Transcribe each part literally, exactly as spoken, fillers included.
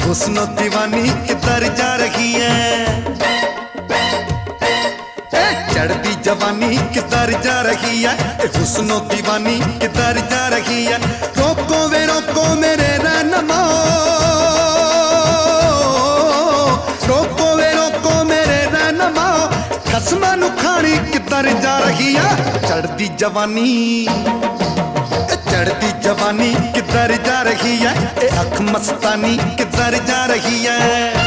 हुस्नो दीवानी किधर जा रही है, चढ़ती जवानी किधर जा रही है, हुस्नो दीवानी किधर जा रही है। रोको वे रोको मेरे रहनुमा, रोको वे रोको मेरे रहनुमा, खसमा नु खानी किधर जा रही है। चढ़ती जवानी चढ़ती जवानी किधर जा रही है, ए अख मस्तानी किधर जा रही है।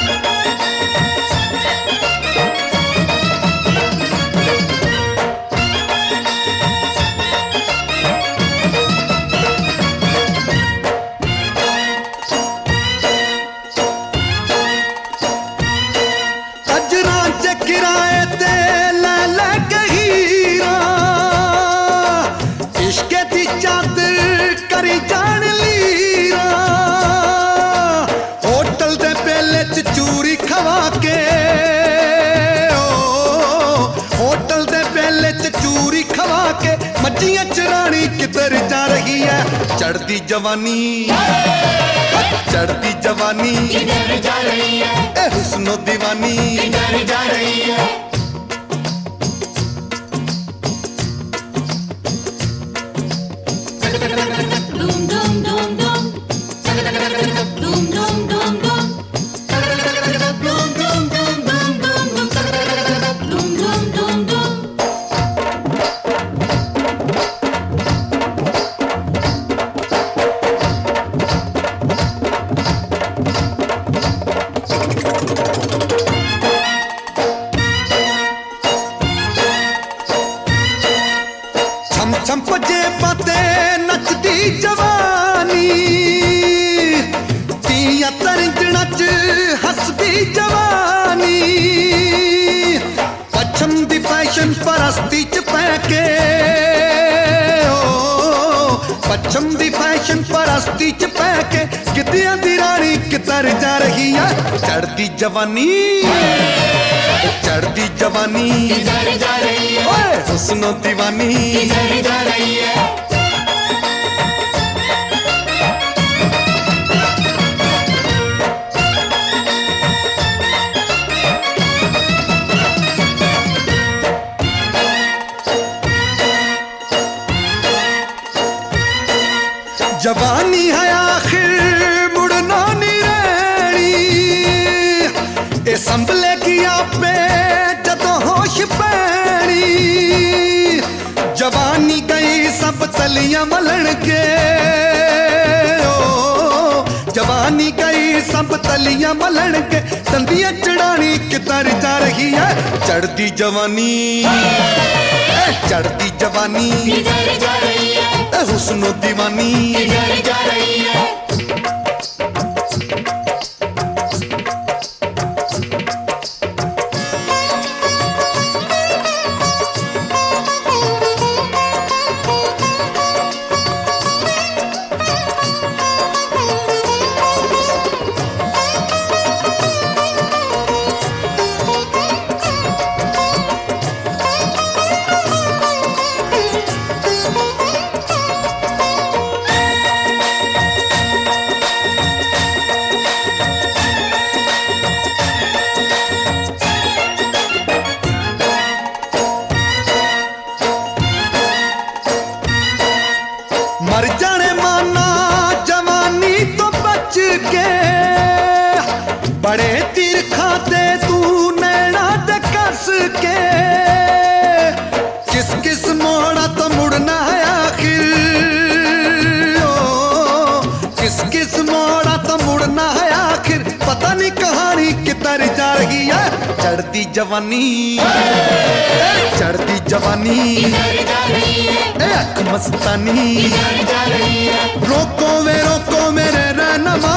किराए ते ले ले हीरा, इश्क दी चादर करी जान लीरा। होटल दे पेले च चूरी खवा के, ओ होटल दे पेले च चूरी खवा के, मच्छियां चरानी किधर जा रही है। चढ़ती जवानी चढ़ती जवानी किधर जा रही है, ए हुस्नो दीवानी किधर जा रही है। Dum dum dum dum, dum dum dum dum, dum dum dum dum dum, dum dum dum dum. छम जे पाते नचदी जवानी, तिया तरंजना च हसदी जवानी। पछम दी फैशन परस्ती च पैके, ओ पछम दी फैशन परस्ती च पैके, कितियां दी रानी किधर जा रही है। चढ़ती जवानी चढ़ती जवानी किधर जा रही है, ओए हुस्नो दीवानी किधर जा रही है। जवानी है आखिर मुड़ना नहीं रहनी, ए संभलेगी आपे जदों होश पैनी। जवानी गई सब तलियां मलण के, ओ जवानी गई सब तलियां मलण के, तंदियां चढ़ानी किधर जा रही है। चढ़ती जवानी चढ़ती जवानी किधर जा रही है, हुस्नो दीवानी किधर जा रही है। मर जाने माना जवानी तो बच के, बड़े तीर खाते तू नैना दे कस के। किस किस मोड़ा तो मुड़ना है आखिर, ओ किस किस मोड़ा तो मुड़ना है आखिर, पता नहीं कहानी किधर जा रही है। चढ़ती जवानी चढ़ती जवानी किधर जा रही है, ए अख मस्तानी किधर जा रही है। रोको वे रोको मेरे रहनुमा,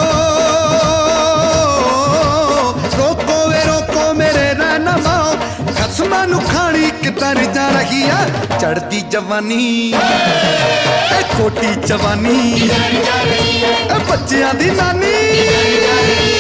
रोको वे रोको मेरे रहनुमा, खसमा नु खानी किधर जा रही है। चढ़ती जवानी ए खोटी जवानी किधर जा रही है, ए बच्चियां दी नानी।